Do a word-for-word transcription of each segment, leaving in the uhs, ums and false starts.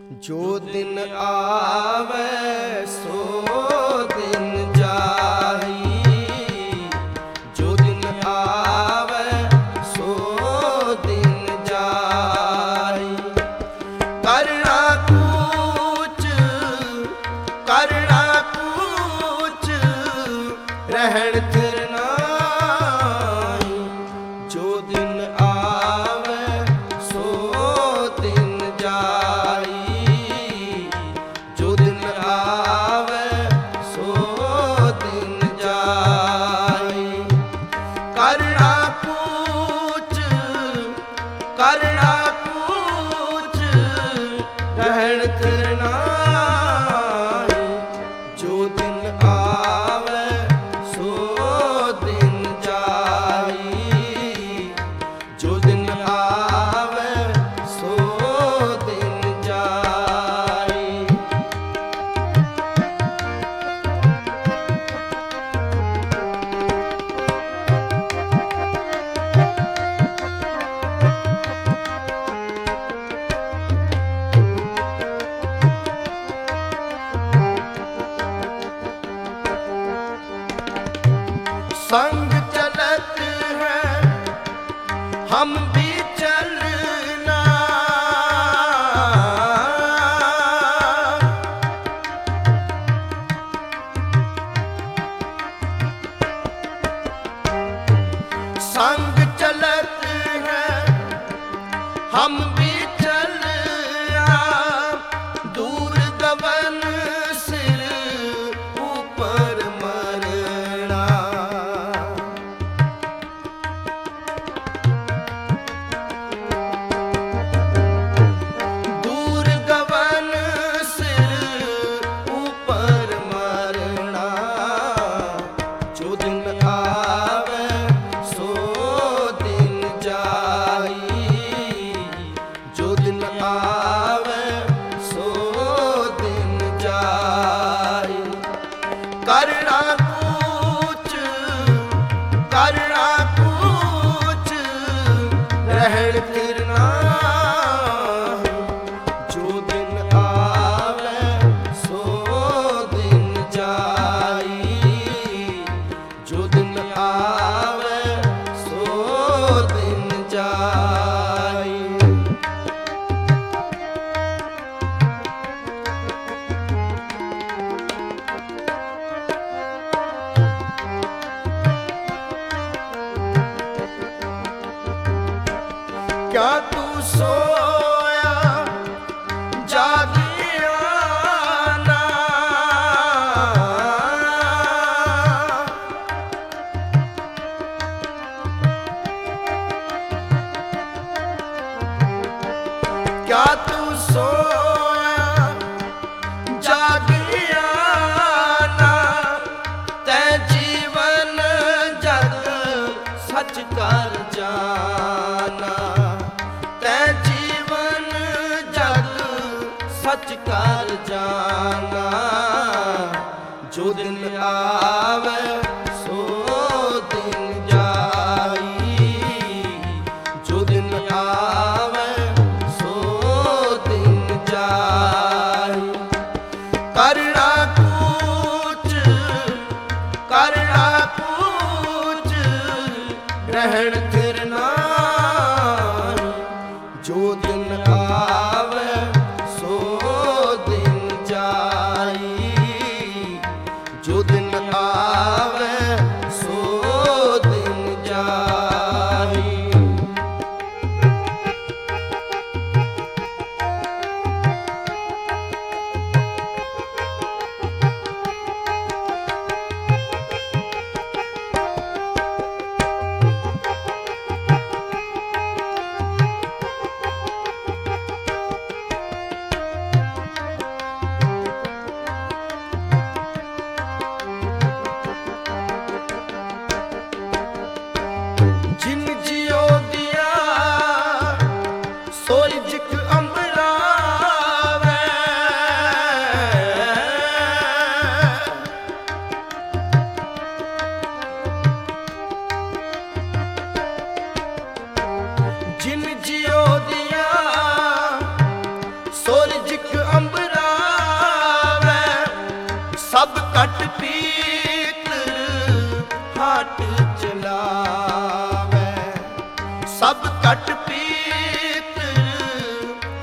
जो दिन आवे सो दिन जाई, जो दिन आवे सो दिन जाई। करना कुछ करना कुछ रहन थिर नाई, जो दिन आवे सो दिन जाई, जो दिन आवे सो दिन जाई। करना कुछ करना कुछ रहन थिर नाई, जो दिन आवे सो दिन जाई, जो दिन आवे सो दिन जाई। संग चलत है हम भी चलना, संग चलत है हम भी चलना। दूर गवन सिर ऊपर मरना, दूर गवन सिर ऊपर मरना। जो दिन आवे सो दिन जाई, जो दिन आवे सो दिन जाई। करना कुछ करना कुछ रहन थिर नाई, जो दिन आवे सो दिन जाई, जो दिन आवे सो दिन जाई। क्या तू सोया जागिया ना, क्या तू सोया जागिया ना। तै जीवन जग सच कर जाना, तै जीवन जग सच कर जाना। जो दिन आवे सो दिन जाई, जो दिन आवे सो दिन जाई। करना कुछ करना कुछ रहन थिर नाई, जो दिन आवे सो दिन जाई, जो दिन आवे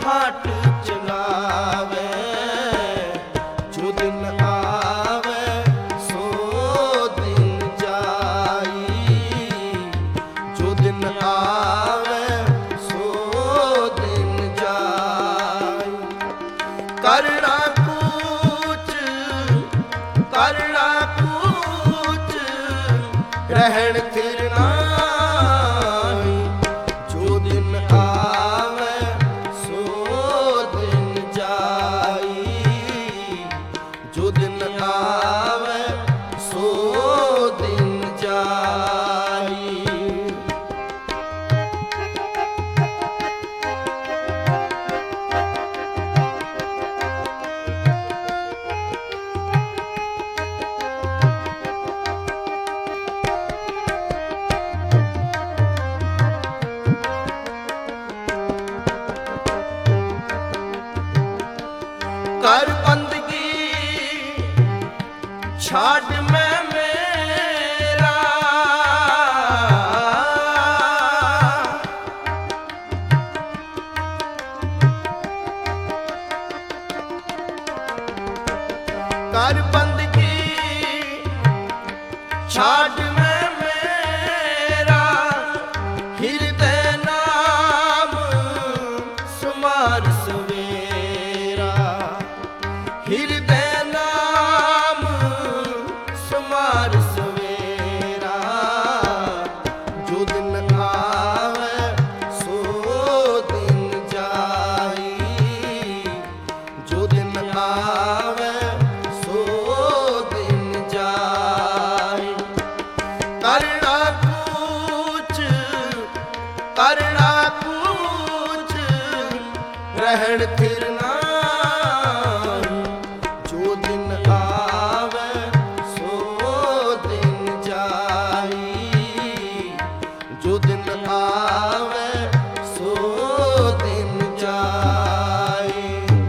हाट चलावे। जो दिन आवे सो दिन जाई, जो दिन आवे सो दिन जाई। करना कूच करना कूच रहन थिर नाहीं, जो दिन आवे सो दिन जाई, जो दिन आवे सो दिन जाई। कर बंदगी छाड़ मैं मेरा, कर बंदगी छाड़ मैं मेरा, हृदय नाम सुमार सवेरा, हृदय नाम सुमार सवेरा। जो दिन आवे सो दिन जाई, जो दिन आवे सो दिन जाई। करना कूच करना कूच रहन थिर नाहीं, जो दिन आवे सो दिन जाई, जो दिन आवे सो दिन जाई।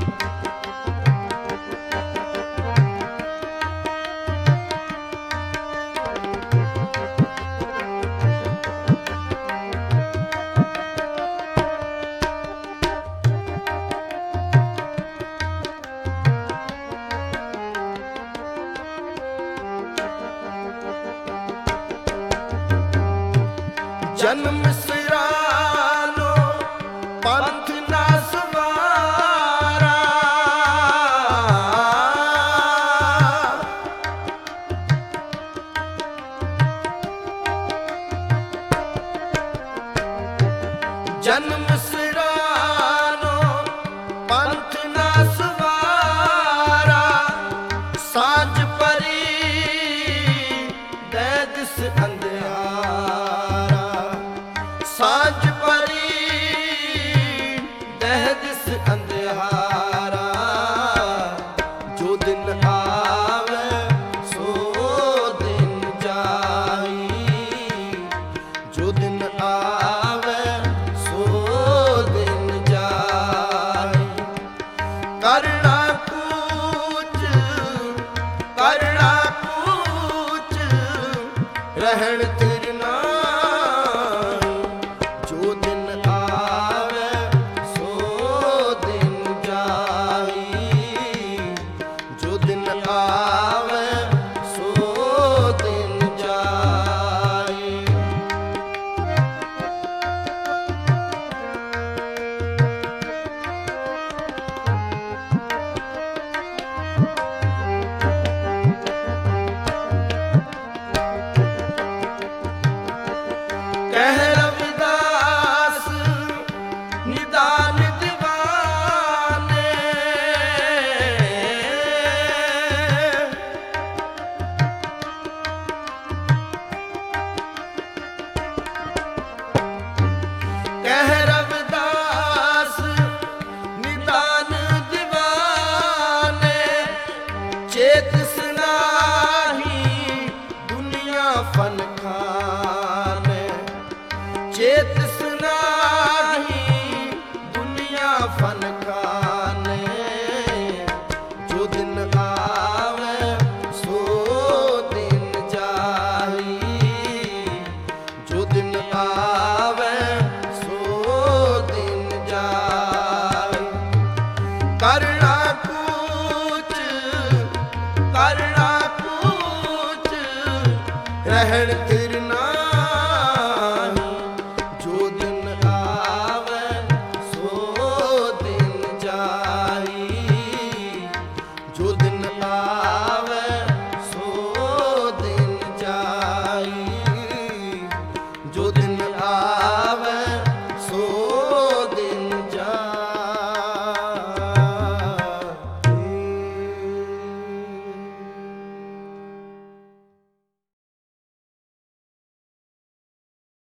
जन्म सिरानो पंथ ना सवारा, जन्म सिरानो पंथ ना सवारा। सांझ परी दै दिस अंधियारा, सांझ परी दह दिस अंधियारा। जो दिन आवे सो दिन जाई, जो दिन आवे सो दिन जाई। करना कूच करना कूच रहन थिर नाहीं, जो दिन आवे सो दिन जाई, जो दिन आवे सो दिन जाई। कह रविदास निदान दीवाने, कह रविदास निदान दीवाने। चेत सुनाही दुनिया फन खाने, चेत सुनाही दुनिया फन खाने।